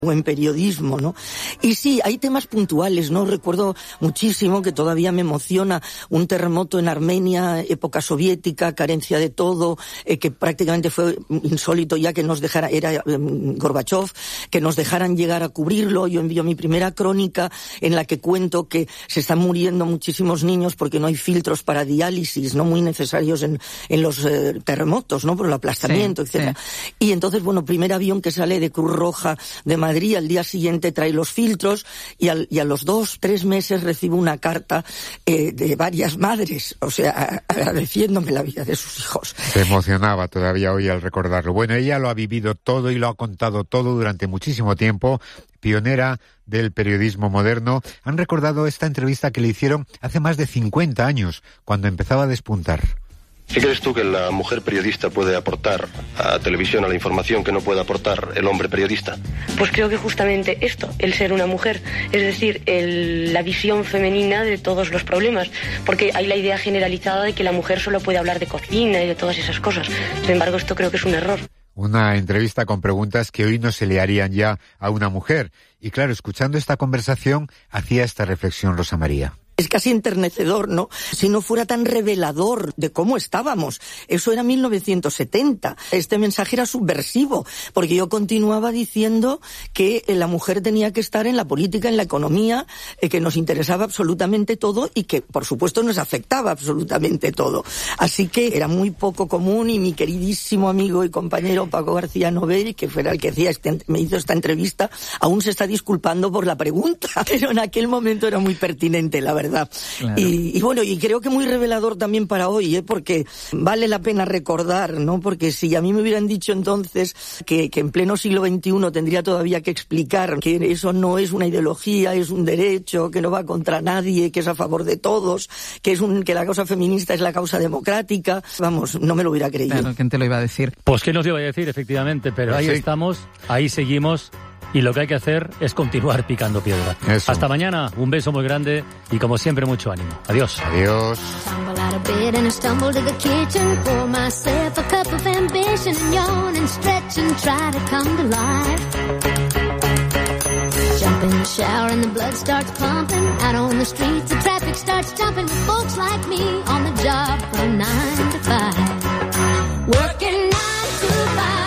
o en periodismo, ¿no? Y sí, hay temas puntuales, ¿no? Recuerdo muchísimo que todavía me emociona un terremoto en Armenia, época soviética, carencia de todo, que prácticamente fue insólito ya que nos dejara, era Gorbachev, que nos dejaran llegar a cubrirlo. Yo envío mi primera crónica en la que cuento que se están muriendo muchísimos niños porque no hay filtros para diálisis, ¿no? Muy necesarios en los terremotos, ¿no? Por el aplastamiento, etcétera. Sí. Y entonces, bueno, primer avión que sale de Cruz Roja de Madrid, al día siguiente trae los filtros y a los 2-3 meses recibo una carta de varias madres, o sea, agradeciéndome la vida de sus hijos. Se emocionaba todavía hoy al recordarlo. Bueno, ella lo ha vivido todo y lo ha contado todo durante muchísimo tiempo, pionera del periodismo moderno. Han recordado esta entrevista que le hicieron hace más de 50 años, cuando empezaba a despuntar. ¿Qué crees tú que la mujer periodista puede aportar a televisión, a la información que no puede aportar el hombre periodista? Pues creo que justamente esto, el ser una mujer, es decir, la visión femenina de todos los problemas, porque hay la idea generalizada de que la mujer solo puede hablar de cocina y de todas esas cosas. Sin embargo, esto creo que es un error. Una entrevista con preguntas que hoy no se le harían ya a una mujer. Y claro, escuchando esta conversación, hacía esta reflexión Rosa María. Es casi enternecedor, ¿no? Si no fuera tan revelador de cómo estábamos. Eso era 1970. Este mensaje era subversivo, porque yo continuaba diciendo que la mujer tenía que estar en la política, en la economía, que nos interesaba absolutamente todo y que, por supuesto, nos afectaba absolutamente todo. Así que era muy poco común y mi queridísimo amigo y compañero Paco García Novel, que fuera el que me hizo esta entrevista, aún se está disculpando por la pregunta. Pero en aquel momento era muy pertinente, la verdad. Claro. Y bueno, y creo que muy revelador también para hoy, porque vale la pena recordar, ¿no? Porque si a mí me hubieran dicho entonces que en pleno siglo XXI tendría todavía que explicar que eso no es una ideología, es un derecho, que no va contra nadie, que es a favor de todos, que la causa feminista es la causa democrática, vamos, no me lo hubiera creído. Claro, ¿quién te lo iba a decir? Pues quién nos lo iba a decir, efectivamente, pero ahí estamos, ahí seguimos. Y lo que hay que hacer es continuar picando piedra. Eso. Hasta mañana, un beso muy grande y como siempre mucho ánimo. Adiós. Adiós. Jump in the shower and the blood starts pumping. Out on the streets the traffic starts jumping with folks like me on the job from 9 to 5. Working 9 to 5.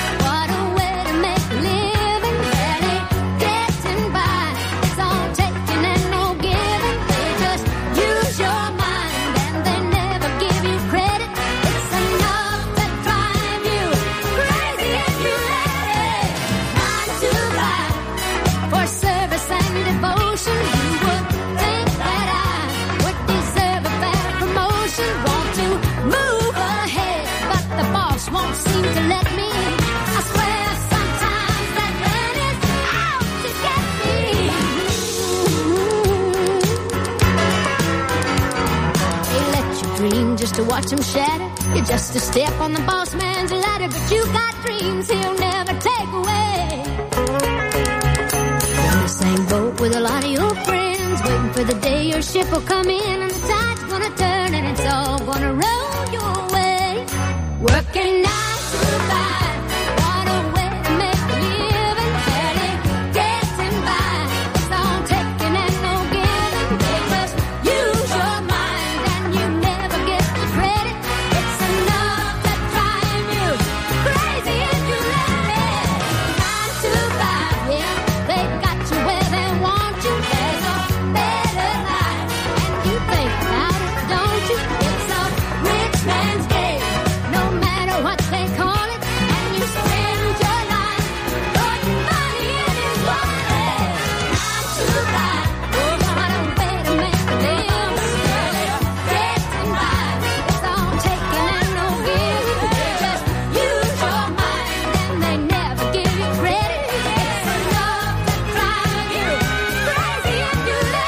To watch him shatter, you're just a step on the boss man's ladder, but you got dreams he'll never take away. You're in the same boat with a lot of your friends, waiting for the day your ship will come in and the tide's gonna turn and it's all gonna roll your way. Working 9 to 5.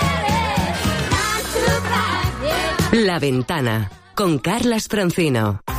La Ventana, con Carlas Francino.